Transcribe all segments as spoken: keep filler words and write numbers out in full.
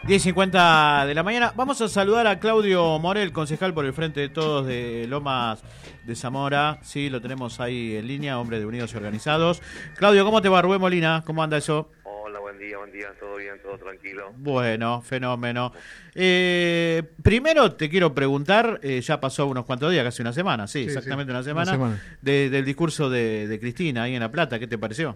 diez y cincuenta de la mañana. Vamos a saludar a Claudio Morel, concejal por el Frente de Todos de Lomas de Zamora. Sí, lo tenemos ahí en línea, hombre de Unidos y Organizados. Claudio, ¿cómo te va? Rubén Molina, ¿cómo anda eso? Hola, buen día, buen día, todo bien, todo tranquilo. Bueno, fenómeno. Eh, primero te quiero preguntar, eh, ya pasó unos cuantos días, casi una semana, sí, sí exactamente sí, una semana, una semana. De, del discurso de, de Cristina ahí en La Plata, ¿qué te pareció?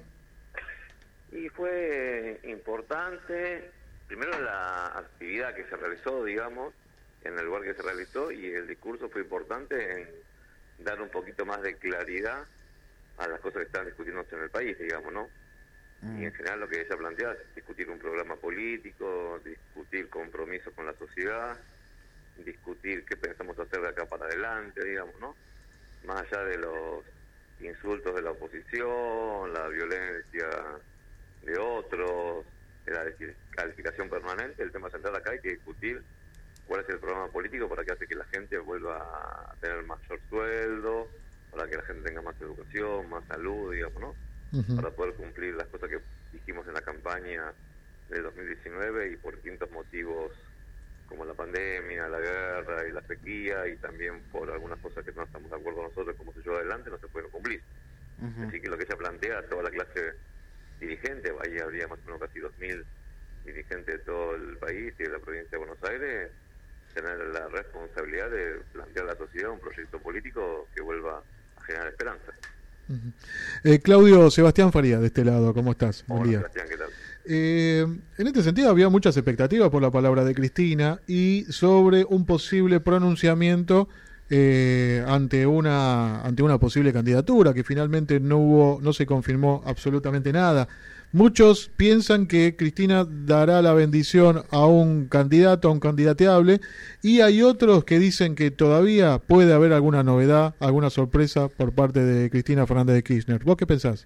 Y fue importante, primero la actividad que se realizó, digamos, en el lugar que se realizó, y el discurso fue importante en dar un poquito más de claridad a las cosas que están discutiéndose en el país, digamos, ¿no? Mm. Y en general lo que ella plantea es discutir un programa político, discutir compromisos con la sociedad, discutir qué pensamos hacer de acá para adelante, digamos, ¿no? Más allá de los insultos de la oposición, la violencia de otros, de la calificación permanente, el tema central acá hay que discutir cuál es el programa político para que hace que la gente vuelva a tener mayor sueldo, para que la gente tenga más educación, más salud, digamos, ¿no? Uh-huh. Para poder cumplir las cosas que dijimos en la campaña de dos mil diecinueve y por distintos motivos como la pandemia, la guerra y la sequía, y también por algunas cosas que no estamos de acuerdo nosotros como se llevó adelante, no se pueden cumplir. Uh-huh. Así que lo que ella plantea a toda la clase dirigente, ahí habría más o menos casi dos mil dirigentes de todo el país y de la provincia de Buenos Aires, tener la responsabilidad de plantear a la sociedad un proyecto político que vuelva a generar esperanza. Uh-huh. eh, Claudio, Sebastián Faría, de este lado, ¿cómo estás? Hola, Buen día. Sebastián, ¿qué tal? Eh, en este sentido había muchas expectativas por la palabra de Cristina y sobre un posible pronunciamiento eh, ante una ante una posible candidatura, que finalmente no hubo, no se confirmó absolutamente nada. Muchos piensan que Cristina dará la bendición a un candidato, a un candidateable, y hay otros que dicen que todavía puede haber alguna novedad, alguna sorpresa por parte de Cristina Fernández de Kirchner. ¿Vos qué pensás?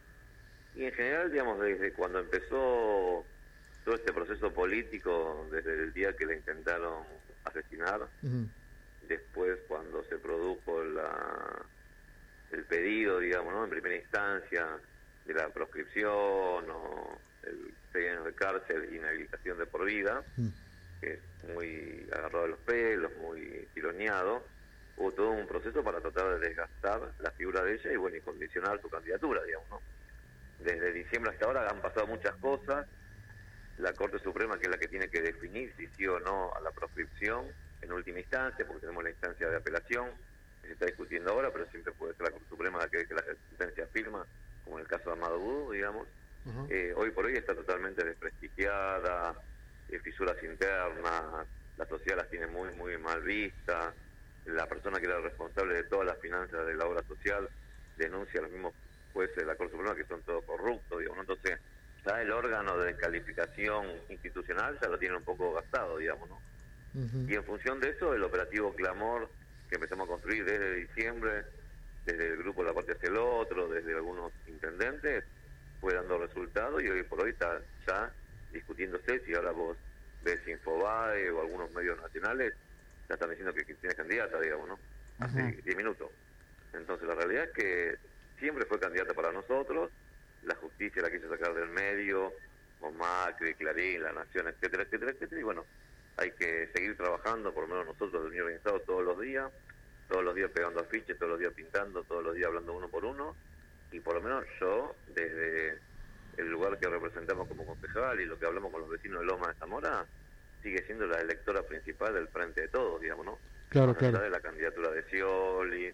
Y en general, digamos, desde cuando empezó todo este proceso político, desde el día que la intentaron asesinar, uh-huh. después cuando se produjo la, el pedido, digamos, ¿no?, en primera instancia, de la proscripción o el seis años de cárcel y inhabilitación de por vida, mm. que es muy agarrado de los pelos, muy tironeado, hubo todo un proceso para tratar de desgastar la figura de ella y bueno, y condicionar su candidatura, digamos, ¿no? Desde diciembre hasta ahora han pasado muchas cosas. La Corte Suprema, que es la que tiene que definir si sí o no a la proscripción en última instancia, porque tenemos la instancia de apelación que se está discutiendo ahora, pero siempre puede ser la Corte Suprema la que, que la sentencia firma, como en el caso de Amado Budú, digamos. Uh-huh. eh, hoy por hoy está totalmente desprestigiada, eh, fisuras internas, la sociedad las tiene muy, muy mal vistas, la persona que era responsable de todas las finanzas de la obra social denuncia a los mismos jueces de la Corte Suprema que son todos corruptos, digamos, ¿no? Entonces, ya el órgano de calificación institucional ya lo tiene un poco gastado, digamos, ¿no? Uh-huh. Y en función de eso, el operativo Clamor, que empezamos a construir desde diciembre, desde el grupo de La Parte hacia el Otro, desde algunos intendentes, fue dando resultados y hoy por hoy está ya discutiéndose. Si ahora vos ves Infobae o algunos medios nacionales, ya están diciendo que Cristina es candidata, digamos, ¿no? Hace uh-huh. diez minutos. Entonces la realidad es que siempre fue candidata para nosotros, la justicia la quiso sacar del medio, con Macri, Clarín, La Nación, etcétera, etcétera, etcétera, y bueno, hay que seguir trabajando, por lo menos nosotros del Unión Organizado, todos los días, todos los días pegando afiches, todos los días pintando, todos los días hablando uno por uno, y por lo menos yo, desde el lugar que representamos como concejal y lo que hablamos con los vecinos de Loma de Zamora, sigue siendo la electora principal del Frente de Todos, digamos, ¿no? Claro, Más claro. allá de la candidatura de Scioli,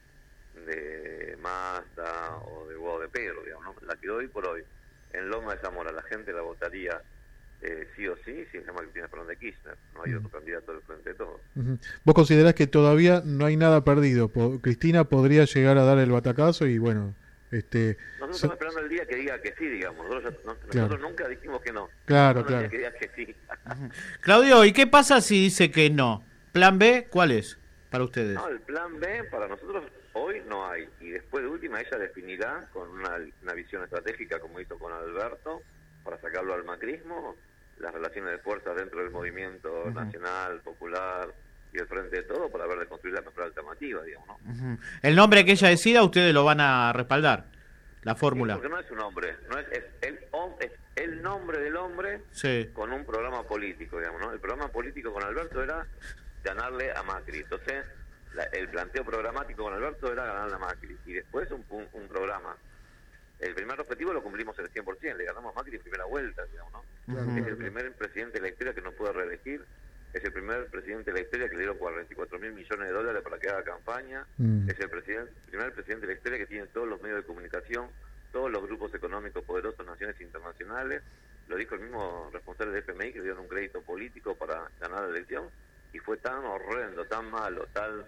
de Massa o de Guado de Pedro, digamos, ¿no? La que hoy por hoy en Loma de Zamora la gente la votaría eh, sí o sí, si se llama Cristina Fernández de Kirchner, no hay uh-huh. otro candidato del Frente de Todos. Uh-huh. ¿Vos considerás que todavía no hay nada perdido? Po- Cristina podría llegar a dar el batacazo y bueno, este... Nosotros so- estamos esperando el día que diga que sí, digamos, nosotros, ya, no, nosotros claro. nunca dijimos que no. Claro, nosotros claro. El día que diga que sí. Uh-huh. Claudio, ¿y qué pasa si dice que no? ¿Plan B cuál es para ustedes? No, el plan B para nosotros hoy no hay, y después de última ella definirá con una, una visión estratégica como hizo con Alberto, para sacarlo al macrismo, las relaciones de fuerza dentro del movimiento uh-huh. nacional, popular y el Frente de Todo, para ver de construir la mejor alternativa, digamos, ¿no? Uh-huh. El nombre que ella decida, ustedes lo van a respaldar. la fórmula. Sí, porque no es un hombre, no es, es, el, es el nombre del hombre sí. con un programa político, digamos, ¿no? El programa político con Alberto era ganarle a Macri. Entonces, la, el planteo programático con Alberto era ganarle a Macri. Y después un, un, un programa. El primer objetivo lo cumplimos el cien por ciento, le ganamos a Macri en primera vuelta, digamos, ¿no? Uh-huh. Es el primer presidente de la historia que no puede reelegir. Es el primer presidente de la historia que le dieron cuarenta y cuatro mil millones de dólares para que haga campaña. Mm. Es el presidente, primer presidente de la historia que tiene todos los medios de comunicación, todos los grupos económicos poderosos, naciones internacionales. Lo dijo el mismo responsable de F M I, que le dieron un crédito político para ganar la elección. Y fue tan horrendo, tan malo, tal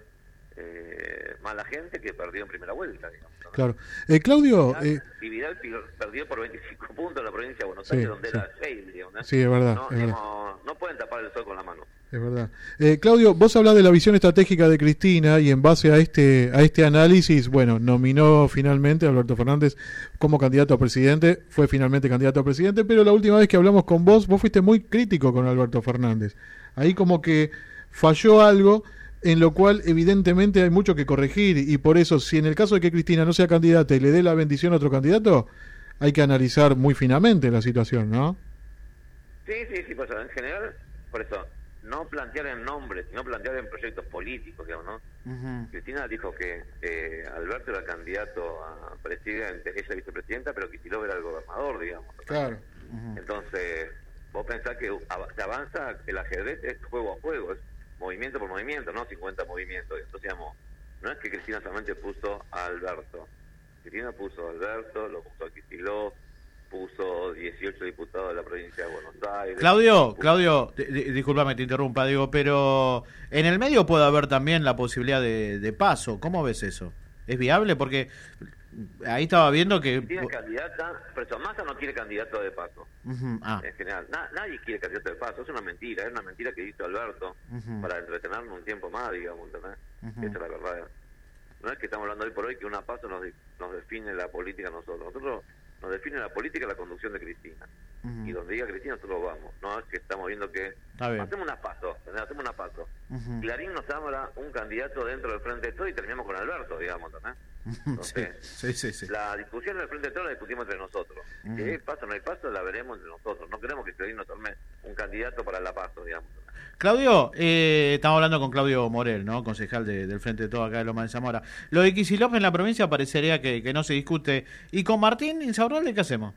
eh, mala gente que perdió en primera vuelta, digamos, ¿no? Claro. Eh, Claudio... Vidal, eh... y Vidal perdió por veinticinco puntos en la provincia de Buenos Aires, sí, donde sí. era seis, digamos, ¿no? Sí, es verdad. No, es digamos, verdad. no pueden tapar el sol con la mano. Es verdad. Eh, Claudio, vos hablás de la visión estratégica de Cristina y en base a este a este análisis, bueno, nominó finalmente a Alberto Fernández como candidato a presidente, fue finalmente candidato a presidente, pero la última vez que hablamos con vos, vos fuiste muy crítico con Alberto Fernández. Ahí como que falló algo en lo cual evidentemente hay mucho que corregir y por eso, si en el caso de que Cristina no sea candidata y le dé la bendición a otro candidato, hay que analizar muy finamente la situación, ¿no? Sí, sí, sí, pues en general, por eso, no plantear en nombres, sino plantear en proyectos políticos, digamos, ¿no? Uh-huh. Cristina dijo que eh, Alberto era candidato a presidente, ella vicepresidenta, pero Kicillof era el gobernador, digamos, ¿no? Claro. Uh-huh. Entonces, vos pensás que se avanza, el ajedrez es juego a juego, es movimiento por movimiento, no cincuenta movimientos. Entonces, digamos, no es que Cristina solamente puso a Alberto. Cristina puso a Alberto, lo puso a Kicillof, puso dieciocho diputados de la provincia de Buenos Aires. Claudio, puso... Claudio, d- d- discúlpame, te interrumpa, digo, pero en el medio puede haber también la posibilidad de, de paso. ¿Cómo ves eso? ¿Es viable? Porque ahí estaba viendo que... Tiene candidata, pero eso, Massa no quiere candidato de paso. Uh-huh. Ah. En general, Na- nadie quiere candidato de paso, es una mentira, es una mentira que hizo Alberto uh-huh. para entretenernos un tiempo más, digamos, ¿entendés? Uh-huh. Esa es la verdad. No es que estamos hablando hoy por hoy que una paso nos, nos define la política a nosotros. Nosotros nos define la política la conducción de Cristina. Uh-huh. Y donde diga Cristina nosotros vamos. No es que estamos viendo que hacemos unas pasos, hacemos una paso. Uh-huh. Clarín nos habla un candidato dentro del Frente de Todos y terminamos con Alberto, digamos, ¿no? Entonces, sí, sí, sí, sí. La discusión del Frente de Todos la discutimos entre nosotros. Uh-huh. Si hay paso o no hay paso, la veremos entre nosotros. No queremos que Clarín nos tome un candidato para la paso, digamos. Claudio, eh, estamos hablando con Claudio Morel, ¿no? Concejal de, del Frente de Todos acá de Loma de Zamora. Lo de Kicillof en la provincia parecería que, que no se discute. ¿Y con Martín Insaurralde qué hacemos?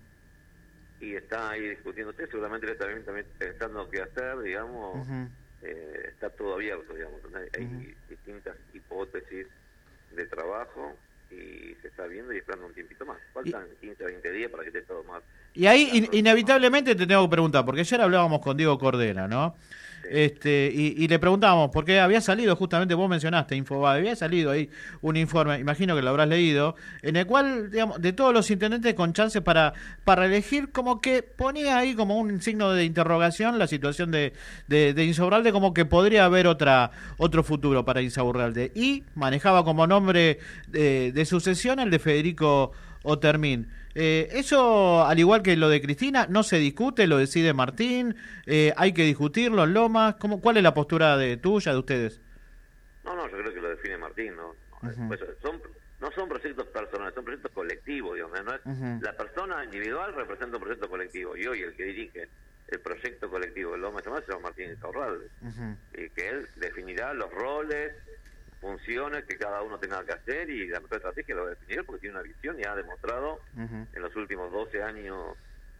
Y está ahí discutiéndose, seguramente él también, también pensando qué hacer, digamos. Uh-huh. eh, está todo abierto, digamos. Hay uh-huh. distintas hipótesis de trabajo y se está viendo y esperando un tiempito más. Faltan y... quince, veinte días para que esté todo más. Y ahí in, inevitablemente te tengo que preguntar, porque ayer hablábamos con Diego Cordera, ¿no? Sí. Este, y, y le preguntábamos, porque había salido, justamente vos mencionaste Infobae, había salido ahí un informe, imagino que lo habrás leído, en el cual, digamos, de todos los intendentes con chances para, para elegir, como que ponía ahí como un signo de interrogación la situación de, de, de Insaurralde, como que podría haber otra otro futuro para Insaurralde. Y manejaba como nombre de, de sucesión el de Federico Otermin. Eh, eso, al igual que lo de Cristina, no se discute, lo decide Martín, eh, hay que discutirlo en Lomas. ¿Cómo, ¿Cuál es la postura de tuya, de ustedes? No, no, yo creo que lo define Martín, ¿no? Uh-huh. Pues son, no son proyectos personales, son proyectos colectivos, digamos, ¿no? Es, uh-huh. La persona individual representa un proyecto colectivo y hoy el que dirige el proyecto colectivo de Lomas de Zamora se llama Martín Insaurralde, uh-huh. y que él definirá los roles, funciones que cada uno tenga que hacer y la mejor estrategia lo va a definir porque tiene una visión y ha demostrado uh-huh. en los últimos doce años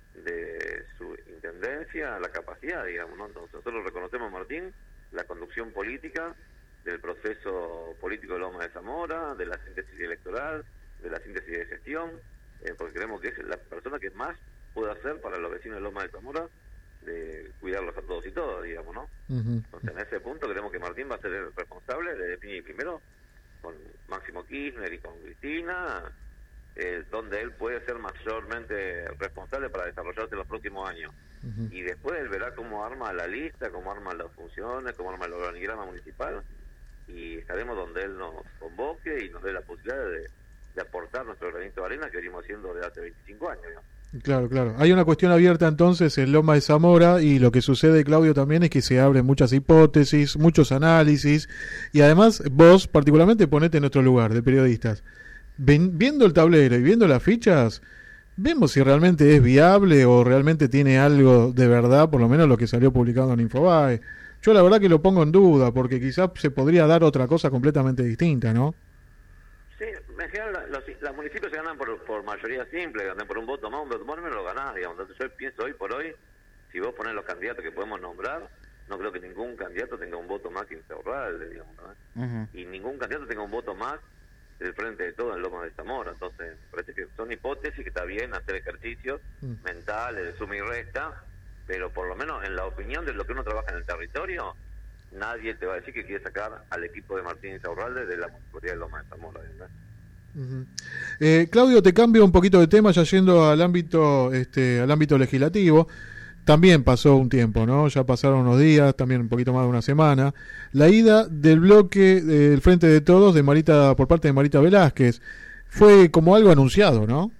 de su intendencia la capacidad, digamos, ¿no? Entonces nosotros reconocemos a Martín la conducción política del proceso político de Loma de Zamora, de la síntesis electoral, de la síntesis de gestión, eh, porque creemos que es la persona que más puede hacer para los vecinos de Loma de Zamora, de cuidarlos a todos y todas, digamos, ¿no? Uh-huh. Entonces, en ese punto creemos que Martín va a ser el responsable de definir primero con Máximo Kirchner y con Cristina, eh, donde él puede ser mayormente responsable para desarrollarse en los próximos años. Uh-huh. Y después él verá cómo arma la lista, cómo arma las funciones, cómo arma el organigrama municipal, y estaremos donde él nos convoque y nos dé la posibilidad de, de aportar nuestro granito de arena que venimos haciendo desde hace veinticinco años, ¿no? Claro, claro. Hay una cuestión abierta entonces en Loma de Zamora y lo que sucede, Claudio, también es que se abren muchas hipótesis, muchos análisis y además vos particularmente ponete en nuestro lugar de periodistas. ven, viendo el tablero y viendo las fichas, vemos si realmente es viable o realmente tiene algo de verdad, por lo menos lo que salió publicado en Infobae. Yo la verdad que lo pongo en duda, porque quizás se podría dar otra cosa completamente distinta, ¿no? Sí, en general los, los municipios se ganan por, por mayoría simple, ganan por un voto más, un voto menos lo ganás, digamos. Entonces yo pienso hoy por hoy, si vos ponés los candidatos que podemos nombrar, no creo que ningún candidato tenga un voto más que Insaurralde, digamos, ¿no? Uh-huh. Y ningún candidato tenga un voto más del Frente de Todos en Lomas de Zamora. Entonces, parece que son hipótesis que está bien hacer ejercicios uh-huh. mentales de suma y resta, pero por lo menos en la opinión de lo que uno trabaja en el territorio, nadie te va a decir que quiere sacar al equipo de Martín Insaurralde de la municipalidad de Lomas de Zamora, ¿verdad? Uh-huh. eh, Claudio, te cambio un poquito de tema, ya yendo al ámbito, este, al ámbito legislativo. También pasó un tiempo, ¿no? Ya pasaron unos días, también un poquito más de una semana. La ida del bloque del Frente de Todos de Marita por parte de Marita Velázquez fue como algo anunciado, ¿no?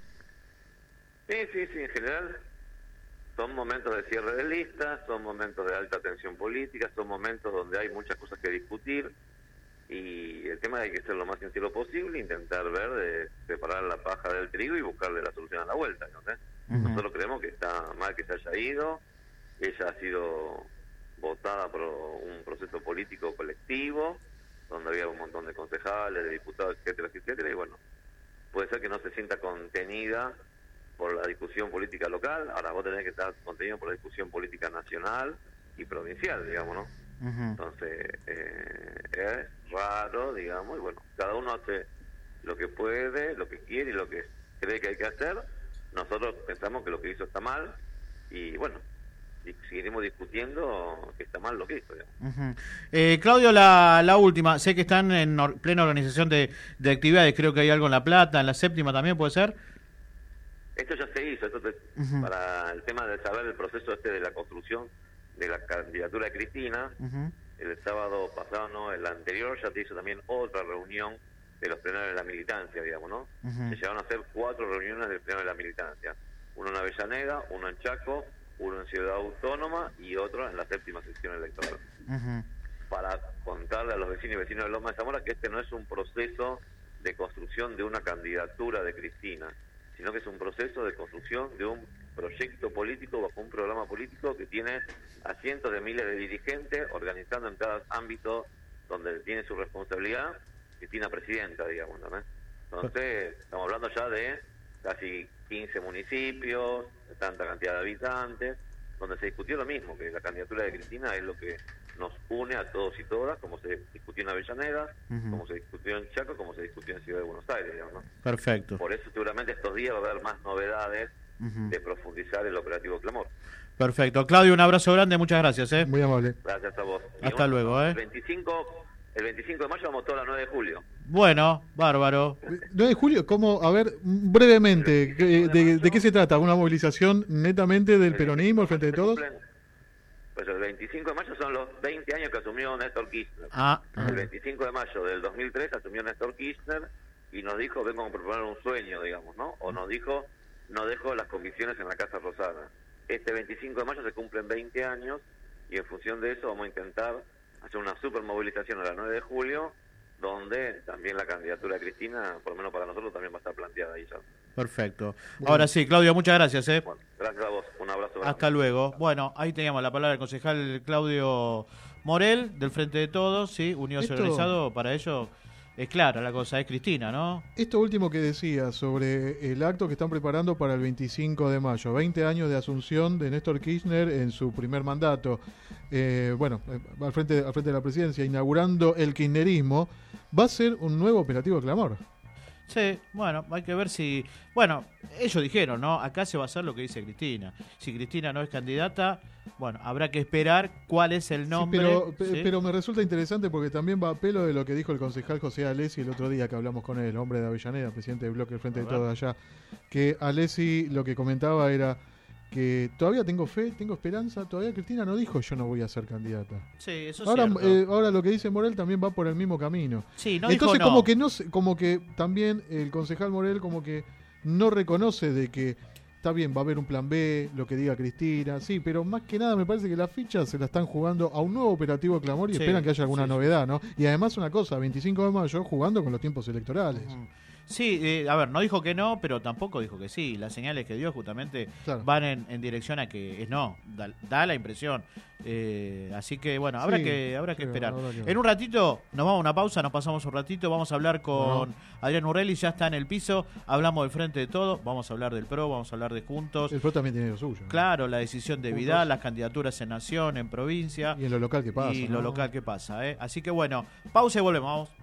Sí, sí, sí, en general son momentos de cierre de listas, son momentos de alta tensión política, son momentos donde hay muchas cosas que discutir y el tema hay que ser lo más sincero posible, intentar ver de separar la paja del trigo y buscarle la solución a la vuelta, ¿no? Uh-huh. Nosotros creemos que está mal que se haya ido, ella ha sido votada por un proceso político colectivo, donde había un montón de concejales, de diputados, etcétera, etcétera, y bueno, puede ser que no se sienta contenida por la discusión política local, ahora vos tenés que estar contenido por la discusión política nacional y provincial, digamos, ¿no? Uh-huh. Entonces, eh, es raro, digamos, y bueno, cada uno hace lo que puede, lo que quiere y lo que cree que hay que hacer. Nosotros pensamos que lo que hizo está mal y bueno, y seguiremos discutiendo que está mal lo que hizo. Uh-huh. eh, Claudio, la, la última, sé que están en or, plena organización de, de actividades, creo que hay algo en La Plata, en la séptima también, ¿puede ser? Esto ya se hizo, esto te, uh-huh. para el tema de saber el proceso este de la construcción de la candidatura de Cristina, uh-huh. el sábado pasado, no, el anterior ya se hizo también otra reunión de los plenarios de la militancia, digamos, ¿no? Uh-huh. Se llegaron a hacer cuatro reuniones del plenario de la militancia. Uno en Avellaneda, uno en Chaco, uno en Ciudad Autónoma y otro en la séptima sección electoral. Uh-huh. Para contarle a los vecinos y vecinos de Lomas de Zamora que este no es un proceso de construcción de una candidatura de Cristina, sino que es un proceso de construcción de un proyecto político bajo un programa político que tiene a cientos de miles de dirigentes organizando en cada ámbito donde tiene su responsabilidad Cristina presidenta, digamos, ¿no? Entonces, estamos hablando ya de casi quince municipios, de tanta cantidad de habitantes, donde se discutió lo mismo, que la candidatura de Cristina es lo que nos une a todos y todas, como se discutió en Avellaneda, uh-huh. como se discutió en Chaco, como se discutió en Ciudad de Buenos Aires, digamos, ¿no? Perfecto. Por eso seguramente estos días va a haber más novedades uh-huh. de profundizar el operativo Clamor. Perfecto. Claudio, un abrazo grande, muchas gracias, ¿eh? Muy amable. Gracias a vos. Hasta y luego, ¿eh? El veinticinco, el veinticinco de mayo vamos todos a las nueve de julio. Bueno, bárbaro. nueve de julio, ¿cómo? A ver, brevemente, de, de, ¿de qué se trata? ¿Una movilización netamente del peronismo, el Frente de Todos? Pues el veinticinco de mayo son los veinte años que asumió Néstor Kirchner. Ah. El veinticinco de mayo del dos mil tres asumió Néstor Kirchner y nos dijo, vengo a proponer un sueño, digamos, ¿no? O nos dijo, no dejo las convicciones en la Casa Rosada. Este veinticinco de mayo se cumplen veinte años y en función de eso vamos a intentar hacer una super movilización a las nueve de julio, donde también la candidatura de Cristina, por lo menos para nosotros, también va a estar planteada ahí ya. Perfecto. Bueno. Ahora sí, Claudio, muchas gracias. ¿eh? Bueno, gracias a vos, un abrazo. Grande. Hasta luego. Bueno, ahí teníamos la palabra del concejal Claudio Morel, del Frente de Todos, ¿sí? Unidos y Organizados, para ello es clara la cosa, es Cristina, ¿no? Esto último que decía sobre el acto que están preparando para el veinticinco de mayo, veinte años de asunción de Néstor Kirchner en su primer mandato, eh, bueno, al frente, al frente de la presidencia, inaugurando el kirchnerismo, va a ser un nuevo operativo Clamor. Sí, bueno, hay que ver si... Bueno, ellos dijeron, ¿no? Acá se va a hacer lo que dice Cristina. Si Cristina no es candidata, bueno, habrá que esperar cuál es el nombre. Sí, pero, ¿sí? pero me resulta interesante porque también va a pelo de lo que dijo el concejal José Alessi el otro día que hablamos con él, hombre de Avellaneda, presidente del bloque del Frente de Todos allá, que Alessi lo que comentaba era que todavía tengo fe, tengo esperanza, todavía Cristina no dijo yo no voy a ser candidata. Sí, eso es ahora, cierto. Eh, ahora lo que dice Morel también va por el mismo camino. Sí, no Entonces dijo no. como que no como que también el concejal Morel como que no reconoce de que está bien, va a haber un plan B, lo que diga Cristina, sí, pero más que nada me parece que las fichas se la están jugando a un nuevo operativo de Clamor y sí, esperan que haya alguna sí, novedad, ¿no? Y además una cosa, veinticinco de mayo jugando con los tiempos electorales. Uh-huh. Sí, eh, a ver, no dijo que no, pero tampoco dijo que sí. Las señales que dio justamente claro. van en, en dirección a que es no, da, da la impresión. Eh, así que bueno, habrá sí, que habrá que sí, esperar. Que... En un ratito nos vamos a una pausa, nos pasamos un ratito, vamos a hablar con no. Adrián Urrelli, ya está en el piso, hablamos del Frente de Todos, vamos a hablar del P R O, vamos a hablar de Juntos. El P R O también tiene lo suyo. Claro, la decisión de Juntos. Vidal, las candidaturas en Nación, en provincia. Y en lo local que pasa. Y ¿no? lo local que pasa, ¿eh? Así que bueno, pausa y volvemos.